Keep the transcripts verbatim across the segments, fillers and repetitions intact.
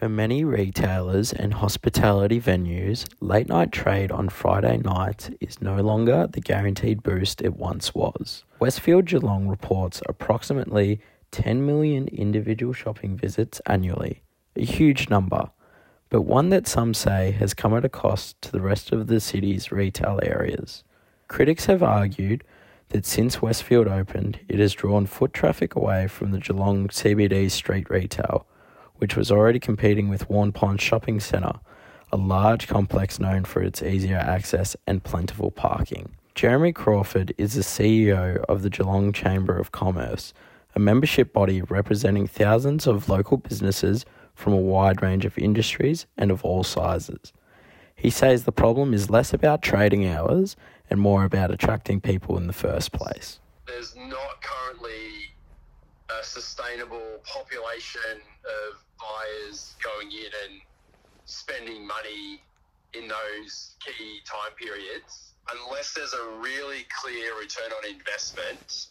For many retailers and hospitality venues, late night trade on Friday nights is no longer the guaranteed boost it once was. Westfield Geelong reports approximately ten million individual shopping visits annually, a huge number, but one that some say has come at a cost to the rest of the city's retail areas. Critics have argued that since Westfield opened, it has drawn foot traffic away from the Geelong C B D street retail, which was already competing with Warn Pond Shopping Centre, a large complex known for its easier access and plentiful parking. Jeremy Crawford is the C E O of the Geelong Chamber of Commerce, a membership body representing thousands of local businesses from a wide range of industries and of all sizes. He says the problem is less about trading hours and more about attracting people in the first place. There's not currently a sustainable population of buyers going in and spending money in those key time periods. Unless there's a really clear return on investment,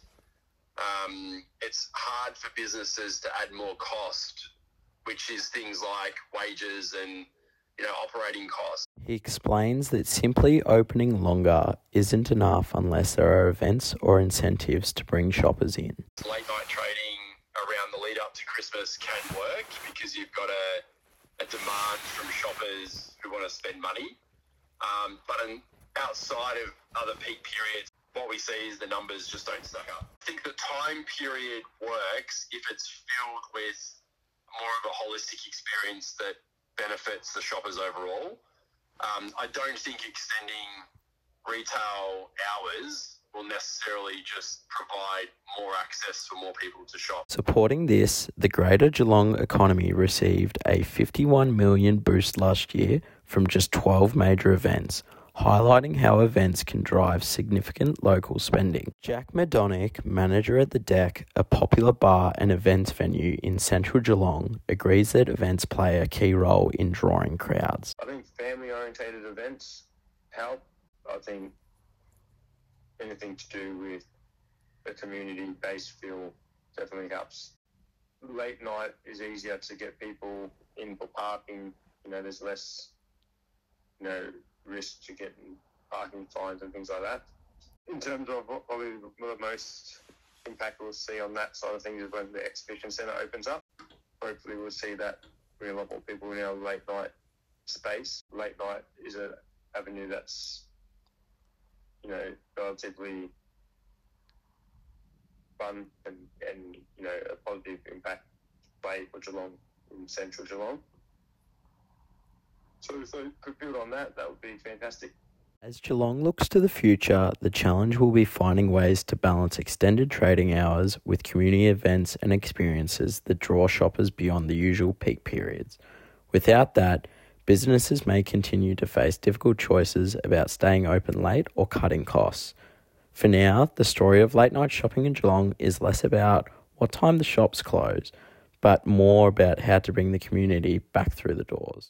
um, it's hard for businesses to add more cost, which is things like wages and you know, operating costs. He explains that simply opening longer isn't enough unless there are events or incentives to bring shoppers in. Late night trading around the lead up to Christmas can work because you've got a, a demand from shoppers who want to spend money. Um, but in, outside of other peak periods, what we see is the numbers just don't stack up. I think the time period works if it's filled with more of a holistic experience that benefits the shoppers overall. Um, I don't think extending retail hours will necessarily just provide more access for more people to shop. Supporting this, the Greater Geelong economy received a fifty-one million dollars boost last year from just twelve major events, highlighting how events can drive significant local spending. Jack Madonic, manager at The Deck, a popular bar and events venue in central Geelong, agrees that events play a key role in drawing crowds. I think family-orientated events help. I think anything to do with a community-based feel definitely helps. Late night is easier to get people in for parking. You know, there's less, you know, risk to getting parking fines and things like that. In terms of what probably the most impact we'll see on that side of things is when the exhibition centre opens up. Hopefully we'll see that bring a lot more people in our late night space. Late night is an avenue that's, you know, relatively fun and, and you know, a positive impact play for Geelong in central Geelong. So if they could build on that, that would be fantastic. As Geelong looks to the future, the challenge will be finding ways to balance extended trading hours with community events and experiences that draw shoppers beyond the usual peak periods. Without that, businesses may continue to face difficult choices about staying open late or cutting costs. For now, the story of late night shopping in Geelong is less about what time the shops close, but more about how to bring the community back through the doors.